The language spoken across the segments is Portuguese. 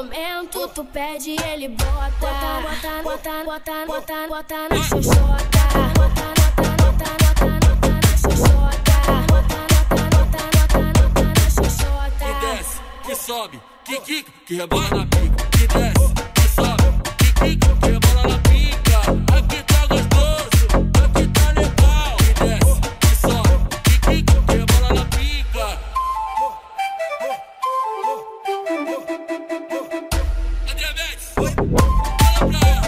momento tu pede, ele bota. Bota na xoxota. Bota na xoxota. Que desce, que sobe, que quica, que rebola na pica. Que desce, que sobe, que quica, que rebola na pica. Aqui tá gostoso, aqui tá legal. Que desce, que sobe, que quica, que rebola na pica. André Mendes, fala pra ela.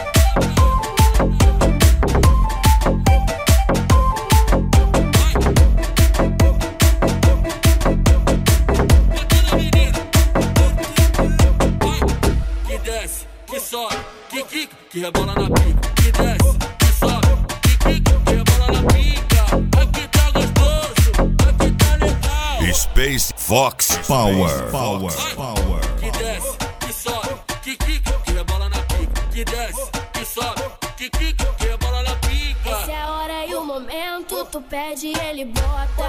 Que sobe, que quica, que rebola na pica. Que desce, que sobe, que quica, que rebola na pica. Aqui tá gostoso, aqui tá legal. Space Fox Power. Que desce, que sobe, que quica, que rebola na pica. Que desce, que sobe, que quica, que rebola na pica. Essa é a hora e o momento tu pede, ele bota.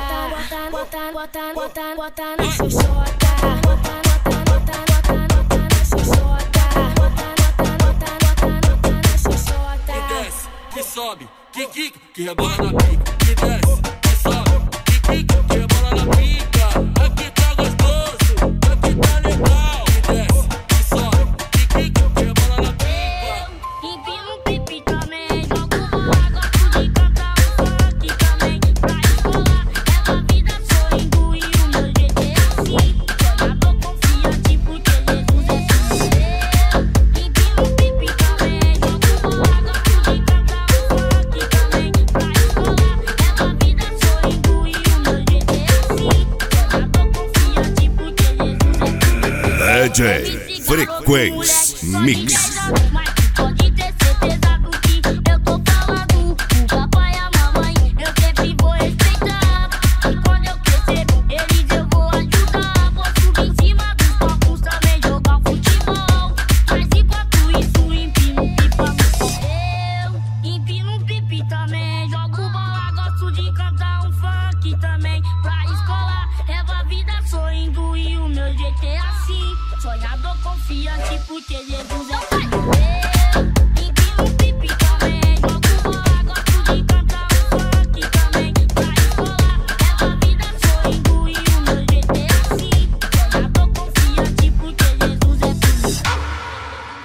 Bota na xoxota. Bota na xoxota. Que sobe, que quica, que rebola na pica. Que desce, que sobe, que quica, que rebola na pica. Aqui tá gostoso, aqui tá legal. Que desce, que sobe, que quica, que rebola na pica. Empino o pipi também, jogo bola, gosto de cantar um funk também. Pra escola, leva a vida sorrindo e o meu jeito é assim. Jogador confiante porque Jesus é seu. Empino o pipi também, jogo bola, gosto de cantar um funk também. Pra escola, leva a vida sorrindo e o meu jeito é assim. Jogador confiante porque Jesus é DJ Frequência Mix. Mas pode ter certeza do que eu tô falando. O papai e a mamãe eu sempre vou respeitar. E quando eu crescer, eles eu vou ajudar. Vou subir em cima dos palcos também jogar futebol. Mas enquanto isso, empino pipa no eu. Empino pipi também, jogo bola, gosto de cantar um funk também. Pra escola, levo a vida sorrindo e o meu jeito é assim. Sonhador confiante porque Jesus é